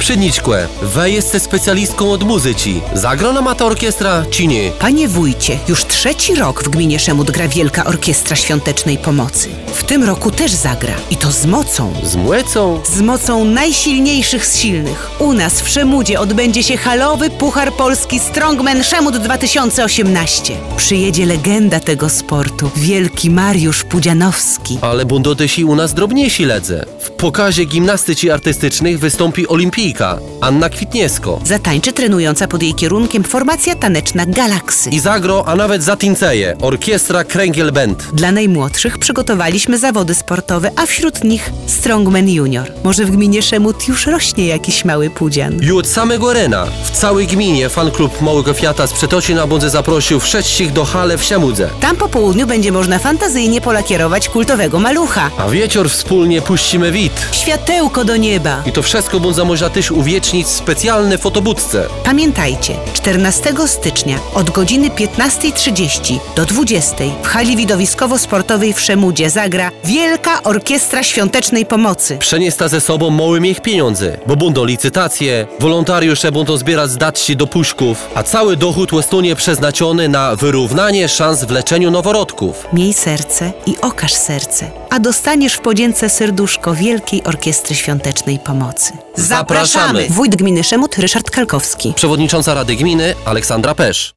Pszeniczkłe, wy jesteś specjalistką od muzyki. Zagra nam ta orkiestra, czy nie? Panie wójcie, już 3. rok w gminie Szemut gra Wielka Orkiestra Świątecznej Pomocy. W tym roku też zagra. I to z mocą. Z młecą? Z mocą najsilniejszych z silnych. U nas w Szemudzie odbędzie się halowy Puchar Polski Strongman Szemut 2018. Przyjedzie legenda tego sportu, wielki Mariusz Pudzianowski. Ale będą też i u nas drobniejsi ledze. W pokazie gimnastyki artystycznych wystąpi olimpijka Anna Kwitniesko. Zatańczy trenująca pod jej kierunkiem formacja taneczna Galaksy. I zagro, a nawet zatinceje, orkiestra Kręgiel Band. Dla najmłodszych przygotowaliśmy zawody sportowe, a wśród nich Strongman Junior. Może w gminie Szemut już rośnie jakiś mały pudzian. I od samego rena w całej gminie fanklub Małego Fiata z Przetocina będzie zaprosił wszystkich do hale w Szemudze. Tam po południu będzie można fantazyjnie polakierować kultowego malucha. A wieczór wspólnie puścimy wid. Światełko do nieba. I to wszystko będzie można też uwiecznić w specjalnej fotobudce. Pamiętajcie, 14 stycznia od godziny 15:30 do 20:00 w hali widowiskowo-sportowej w Szemudzie zagra Wielka Orkiestra Świątecznej Pomocy. Przeniesta ze sobą małymi ich pieniądze, bo będą licytacje, wolontariusze będą zbierać zdatki do puszków, a cały dochód zostanie przeznaczony na wyrównanie szans w leczeniu noworodków. Miej serce i okaż serce, a dostaniesz w podzięce serduszko Wielkiej Orkiestry Świątecznej Pomocy. Zapraszamy! Wójt gminy Szemut Ryszard Kalkowski. Przewodnicząca Rady Gminy Aleksandra Pesz.